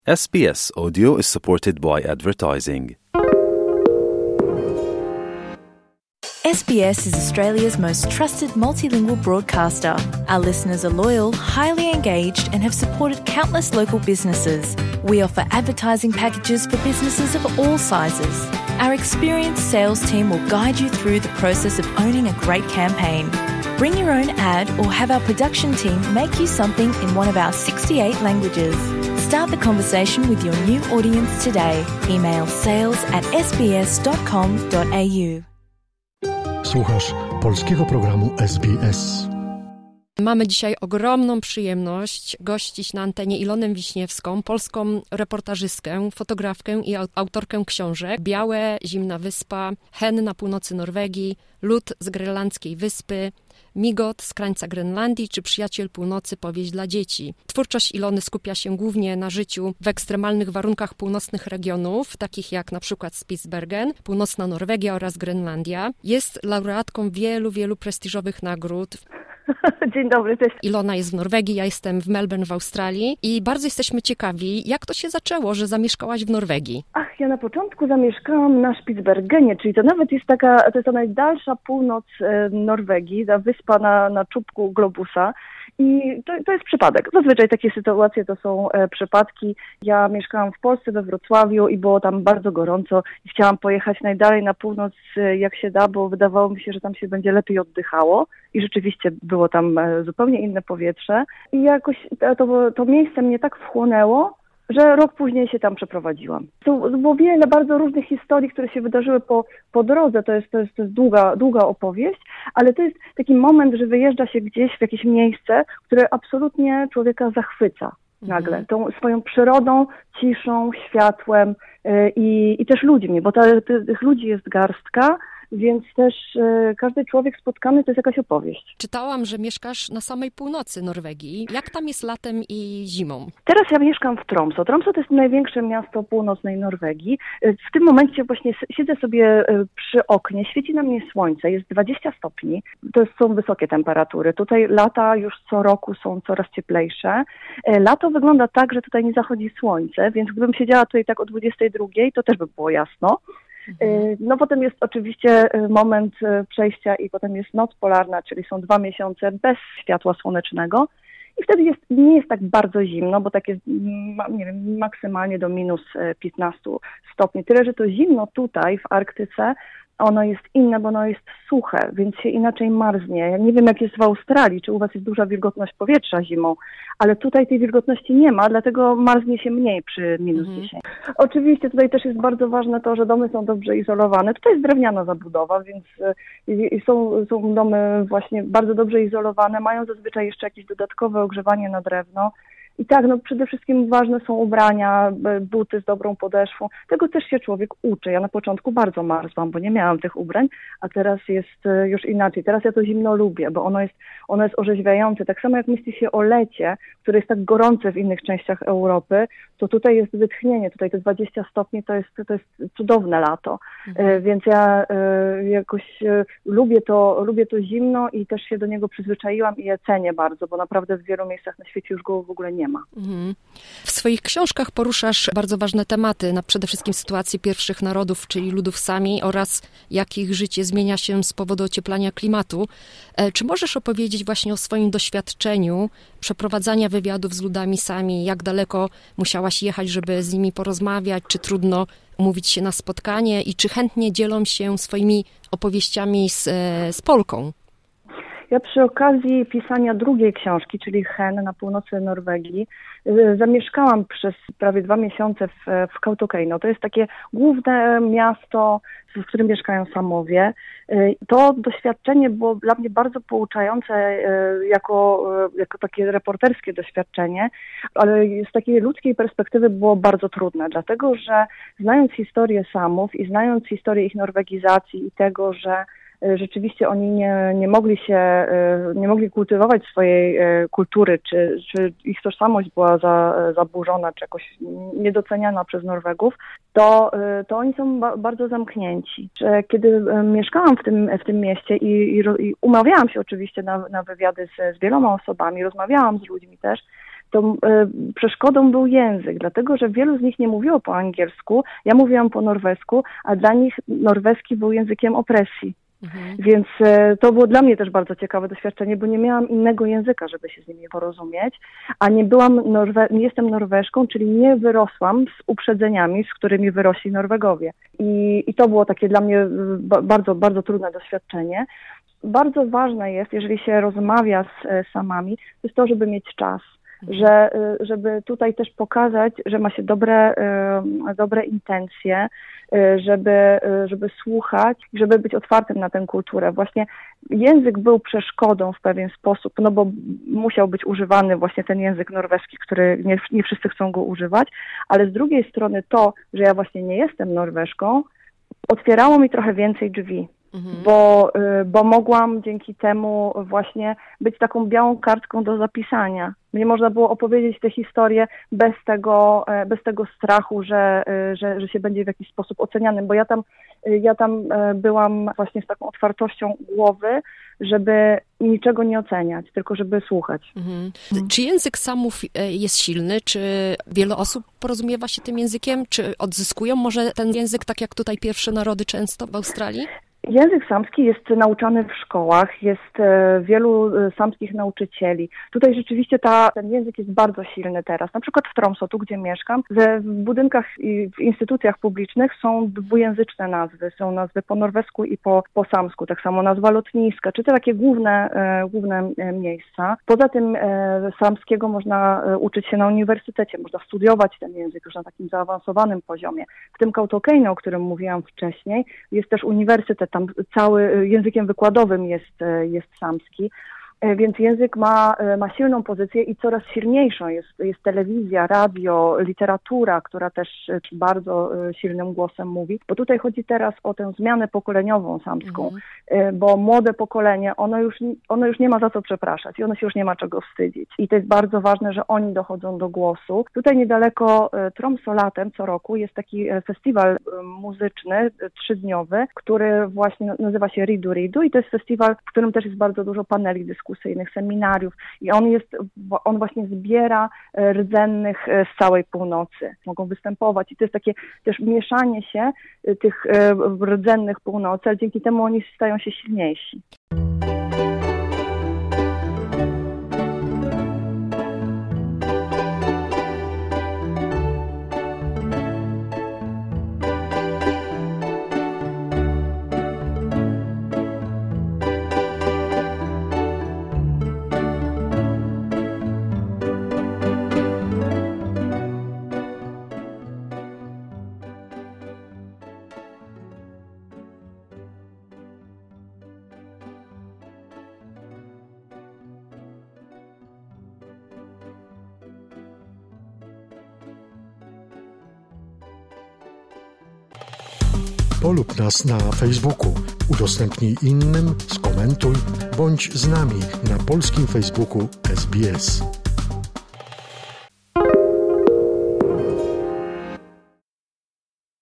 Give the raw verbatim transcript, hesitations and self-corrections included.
S B S Audio is supported by advertising. S B S is Australia's most trusted multilingual broadcaster. Our listeners are loyal, highly engaged, and have supported countless local businesses. We offer advertising packages for businesses of all sizes. Our experienced sales team will guide you through the process of owning a great campaign. Bring your own ad or have our production team make you something in one of our sixty-eight languages. Start the conversation with your new audience today. Email sales at s b s dot com dot a u. Słuchasz polskiego programu S B S. Mamy dzisiaj ogromną przyjemność gościć na antenie Ilonę Wiśniewską, polską reportażystkę, fotografkę i autorkę książek Białe, Zimna Wyspa, Hen na północy Norwegii, Lód z grenlandzkiej wyspy, Migot z krańca Grenlandii czy Przyjaciel Północy, powieść dla dzieci. Twórczość Ilony skupia się głównie na życiu w ekstremalnych warunkach północnych regionów, takich jak na przykład Spitsbergen, północna Norwegia oraz Grenlandia. Jest laureatką wielu, wielu prestiżowych nagród. Dzień dobry, cześć. Ilona jest w Norwegii, ja jestem w Melbourne w Australii i bardzo jesteśmy ciekawi, jak to się zaczęło, że zamieszkałaś w Norwegii? Ach, ja na początku zamieszkałam na Spitsbergenie, czyli to nawet jest taka, to jest ta najdalsza północ e, Norwegii, ta wyspa na, na czubku globusa. I to, to jest przypadek. Zazwyczaj takie sytuacje to są e, przypadki. Ja mieszkałam w Polsce, we Wrocławiu i było tam bardzo gorąco i chciałam pojechać najdalej na północ e, jak się da, bo wydawało mi się, że tam się będzie lepiej oddychało i rzeczywiście było tam e, zupełnie inne powietrze. I jakoś to, to miejsce mnie tak wchłonęło, że rok później się tam przeprowadziłam. To było wiele bardzo różnych historii, które się wydarzyły po, po drodze. To jest, to, jest, to jest długa, długa opowieść, ale to jest taki moment, że wyjeżdża się gdzieś w jakieś miejsce, które absolutnie człowieka zachwyca nagle. Mhm. Tą swoją przyrodą, ciszą, światłem yy, i, i też ludźmi, bo ta, tych ludzi jest garstka, więc też e, każdy człowiek spotkany to jest jakaś opowieść. Czytałam, że mieszkasz na samej północy Norwegii. Jak tam jest latem i zimą? Teraz ja mieszkam w Tromsø. Tromsø to jest największe miasto północnej Norwegii. W tym momencie właśnie siedzę sobie przy oknie, świeci na mnie słońce, jest dwadzieścia stopni. To są wysokie temperatury. Tutaj lata już co roku są coraz cieplejsze. Lato wygląda tak, że tutaj nie zachodzi słońce, więc gdybym siedziała tutaj tak o dwudziestej drugiej, to też by było jasno. No potem jest oczywiście moment przejścia i potem jest noc polarna, czyli są dwa miesiące bez światła słonecznego i wtedy jest, nie jest tak bardzo zimno, bo tak jest, nie wiem, maksymalnie do minus piętnaście stopni. Tyle, że to zimno tutaj w Arktyce, ono jest inne, bo ono jest suche, więc się inaczej marznie. Ja nie wiem, jak jest w Australii, czy u was jest duża wilgotność powietrza zimą, ale tutaj tej wilgotności nie ma, dlatego marznie się mniej przy minus mhm. dziesięć. Oczywiście tutaj też jest bardzo ważne to, że domy są dobrze izolowane. Tutaj jest drewniana zabudowa, więc y, są, są domy właśnie bardzo dobrze izolowane, mają zazwyczaj jeszcze jakieś dodatkowe ogrzewanie na drewno. I tak, no przede wszystkim ważne są ubrania, buty z dobrą podeszwą. Tego też się człowiek uczy. Ja na początku bardzo marzłam, bo nie miałam tych ubrań, a teraz jest już inaczej. Teraz ja to zimno lubię, bo ono jest, ono jest orzeźwiające. Tak samo jak myśli się o lecie, które jest tak gorące w innych częściach Europy, to tutaj jest wytchnienie. Tutaj te dwadzieścia stopni to jest, to jest cudowne lato. Mhm. Więc ja y, jakoś y, lubię to, lubię to zimno i też się do niego przyzwyczaiłam i je cenię bardzo, bo naprawdę w wielu miejscach na świecie już go w ogóle nie ma. Mhm. W swoich książkach poruszasz bardzo ważne tematy, na przede wszystkim sytuację pierwszych narodów, czyli ludów sami oraz jak ich życie zmienia się z powodu ocieplania klimatu. E, czy możesz opowiedzieć właśnie o swoim doświadczeniu przeprowadzania wywiadów z ludami sami? Jak daleko musiałaś jechać, żeby z nimi porozmawiać? Czy trudno umówić się na spotkanie? I czy chętnie dzielą się swoimi opowieściami z, z Polką? Ja przy okazji pisania drugiej książki, czyli Hen na północy Norwegii, zamieszkałam przez prawie dwa miesiące w, w Kautokeino. To jest takie główne miasto, w którym mieszkają Samowie. To doświadczenie było dla mnie bardzo pouczające jako, jako takie reporterskie doświadczenie, ale z takiej ludzkiej perspektywy było bardzo trudne, dlatego że znając historię Samów i znając historię ich norwegizacji i tego, że rzeczywiście oni nie, nie mogli się, nie mogli kultywować swojej kultury, czy, czy ich tożsamość była za, zaburzona, czy jakoś niedoceniana przez Norwegów, to, to oni są ba, bardzo zamknięci. Kiedy mieszkałam w tym, w tym mieście i, i, i umawiałam się oczywiście na, na wywiady z, z wieloma osobami, rozmawiałam z ludźmi też, to y, przeszkodą był język, dlatego że wielu z nich nie mówiło po angielsku, ja mówiłam po norwesku, a dla nich norweski był językiem opresji. Mhm. Więc e, to było dla mnie też bardzo ciekawe doświadczenie, bo nie miałam innego języka, żeby się z nimi porozumieć, a nie byłam Norwe- nie jestem Norweżką, czyli nie wyrosłam z uprzedzeniami, z którymi wyrośli Norwegowie. I, i to było takie dla mnie ba- bardzo, bardzo trudne doświadczenie. Bardzo ważne jest, jeżeli się rozmawia z e, samami, to jest to, żeby mieć czas. Że, żeby tutaj też pokazać, że ma się dobre, dobre intencje, żeby, żeby słuchać, żeby być otwartym na tę kulturę. Właśnie język był przeszkodą w pewien sposób, no bo musiał być używany właśnie ten język norweski, który nie, nie wszyscy chcą go używać, ale z drugiej strony to, że ja właśnie nie jestem Norweżką, otwierało mi trochę więcej drzwi. Mhm. Bo, bo mogłam dzięki temu właśnie być taką białą kartką do zapisania. Nie można było opowiedzieć tę historię bez tego, bez tego strachu, że, że, że się będzie w jakiś sposób ocenianym, bo ja tam, ja tam byłam właśnie z taką otwartością głowy, żeby niczego nie oceniać, tylko żeby słuchać. Mhm. Czy język Samów jest silny? Czy wiele osób porozumiewa się tym językiem? Czy odzyskują może ten język, tak jak tutaj pierwsze narody często w Australii? Język samski jest nauczany w szkołach, jest wielu samskich nauczycieli. Tutaj rzeczywiście ta, ten język jest bardzo silny teraz. Na przykład w Tromsø, tu gdzie mieszkam, w budynkach i w instytucjach publicznych są dwujęzyczne nazwy. Są nazwy po norwesku i po, po samsku. Tak samo nazwa lotniska, czy te takie główne, główne miejsca. Poza tym samskiego można uczyć się na uniwersytecie, można studiować ten język już na takim zaawansowanym poziomie. W tym Kautokeino, o którym mówiłam wcześniej, jest też uniwersytet. Tam cały językiem wykładowym jest, jest samski, więc język ma, ma silną pozycję i coraz silniejszą. Jest, jest telewizja, radio, literatura, która też bardzo silnym głosem mówi, bo tutaj chodzi teraz o tę zmianę pokoleniową samską, mhm. bo młode pokolenie, ono już, ono już nie ma za co przepraszać i ono się już nie ma czego wstydzić. I to jest bardzo ważne, że oni dochodzą do głosu. Tutaj niedaleko Tromsø latem co roku jest taki festiwal muzyczny, trzydniowy, który właśnie nazywa się Ridu Ridu i to jest festiwal, w którym też jest bardzo dużo paneli dyskusyjnych, seminariów i on jest, on właśnie zbiera rdzennych z całej północy. Mogą występować i to jest takie też mieszanie się tych rdzennych północy, ale dzięki temu oni stają się silniejsi. Polub nas na Facebooku, udostępnij innym, skomentuj, bądź z nami na polskim Facebooku S B S.